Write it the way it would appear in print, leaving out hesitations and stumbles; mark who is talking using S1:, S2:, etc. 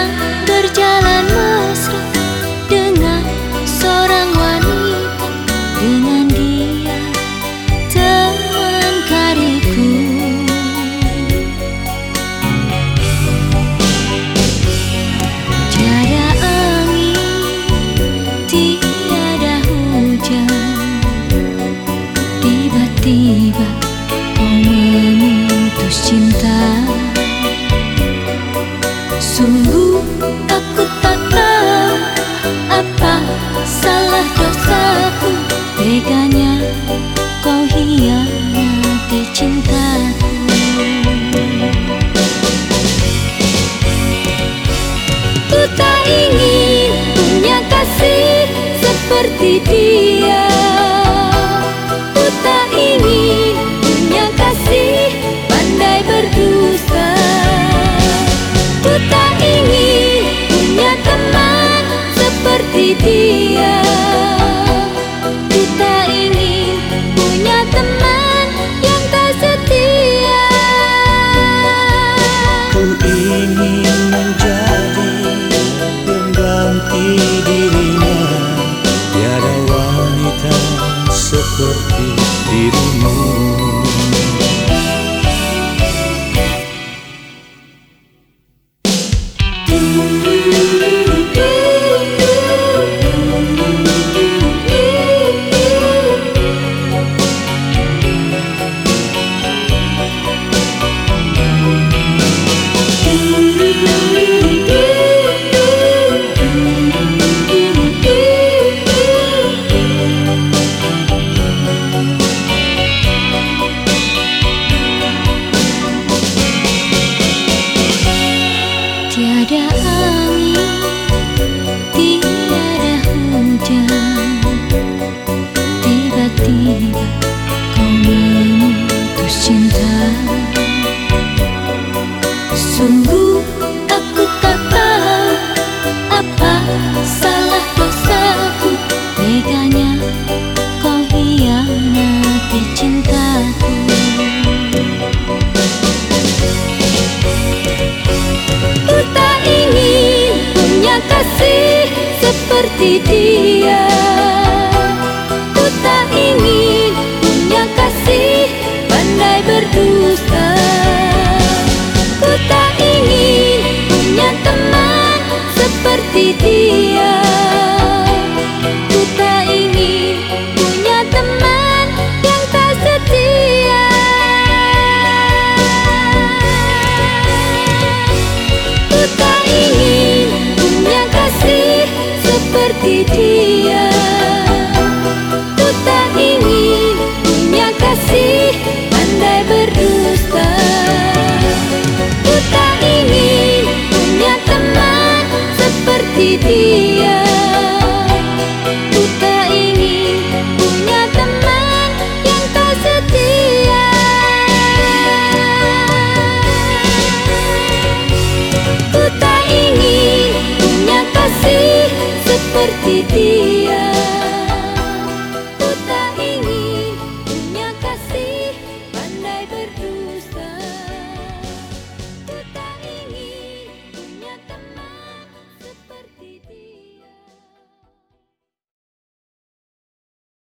S1: sedang berjalan mesra dengan seorang wanita, dengan dia teman karibku. Tiada angin, tiada hujan, tiba-tiba kau memutus cinta. Sungguh aku tak tahu apa salah dosaku, teganya kau hianati cintaku. Ku tak ingin punya kasih seperti dia. Ku tak ingin punya kasih pandai berdusta. Ku tak ingin punya teman seperti dia. Ku tak ingin punya teman yang tak setia.
S2: Ku ingin menjadi pengganti dirinya. Tiada wanita seperti dirimu.
S1: Tiada angin, tiada hujan, tiba-tiba kau memutus cinta. Sungguh aku tak tahu apa salah dosaku, teganya kau hianati cintaku. Ku tak ingin punya kasih seperti dia. Ku tak ingin punya kasih pandai berdusta. Ku tak ingin punya teman seperti dia. Ku tak ingin punya teman yang tak setia. Ku tak ingin punya kasih seperti dia. Ku tak ingin punya kasih pandai berdusta. Ku tak ingin punya teman seperti dia. Ku tak ingin punya teman yang tak setia. Ku tak ingin punya kasih seperti dia.